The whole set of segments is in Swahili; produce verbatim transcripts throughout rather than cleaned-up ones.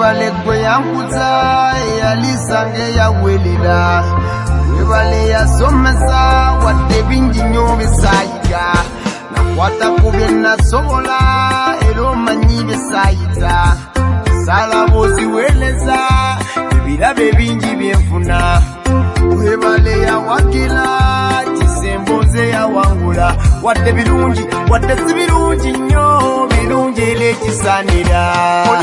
Webale kwe yankuza yalisange ya welila Webale ya somesa wate bingi nyobe sayiga Na wata kubena sobola ero manyibe sayita Sala bozi weleza Bilabe bingi bienfuna Webale ya wakila Chisemboze ya wangula Wate birungi, wate sibirungi nyo Birungi ile chisanira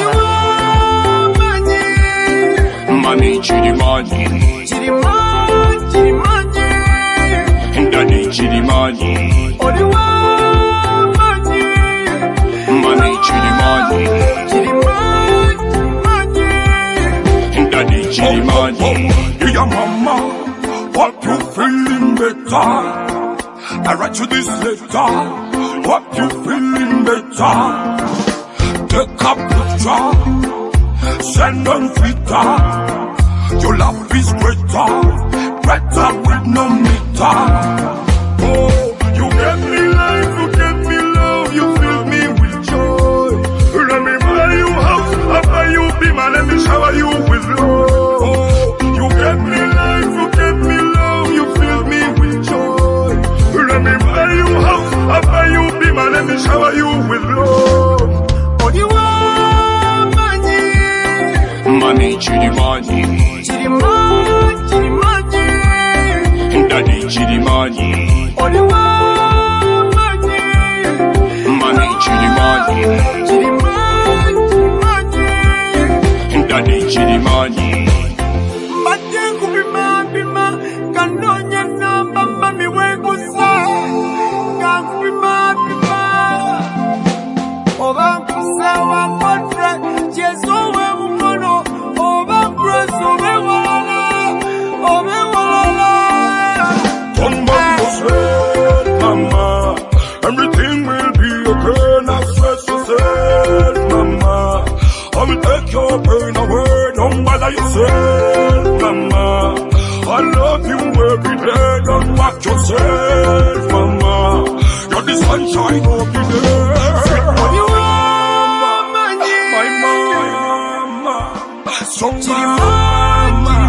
Mami chirimani Chirimani, chirimani Daddy chirimani Oliwa mani Mami chirimani Chirimani, chirimani Daddy chirimani Yeah, mama, what you feeling better? I write you this letter. What you feeling better? Take a picture, send on Twitter. Your love is greater, greater with no meter. Oh, you get me life, you get me love, you fill me with joy. Let me buy you house, I buy you beam, and let me shower you with love. Oh, you get me life, you get me love, you fill me with joy. Let me buy you house, I buy you beam, and let me shower you with love. Oh, you are money. Mami chirimani Chirimani, chirimani Daddy chirimani Oh, you are money. Mami chirimani Chirimani, chirimani Daddy chirimani Majengu bima bima Kanonya namba mami wegusa Kangu bima bima Oba kusa wa kontra Jesu we umono Oba kroso we walala Obe walala Turn back yourself, mama. Everything will be okay. Not stress yourself, mama. I will take your pain away. Don't bother yourself, mama. I love you every day. Don't watch yourself, mama. You're the sunshine of the day. You are money. My mama, so Chirimani,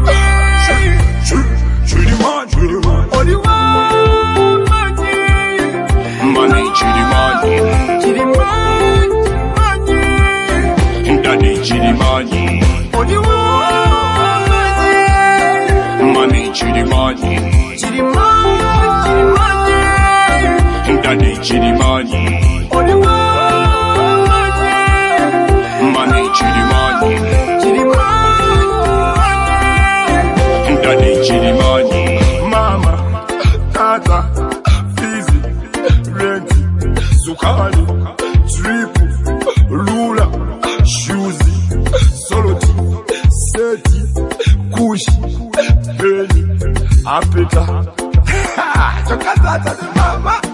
Chirimani, Oh, you are money. Mami chirimani Chirimani, Daddy chirimani Oh, you are money. Mami chirimani Chirimani, Daddy chirimani Oh, you are money. Mami chirimani Chirimani, Daddy chirimani Mama, Tata, Fizi, Renti, Zukali, Tripu, Lula, Shuzi, Soloti, Seti, Kushi, Beni, Apeta. Ha! Chokatata, mama.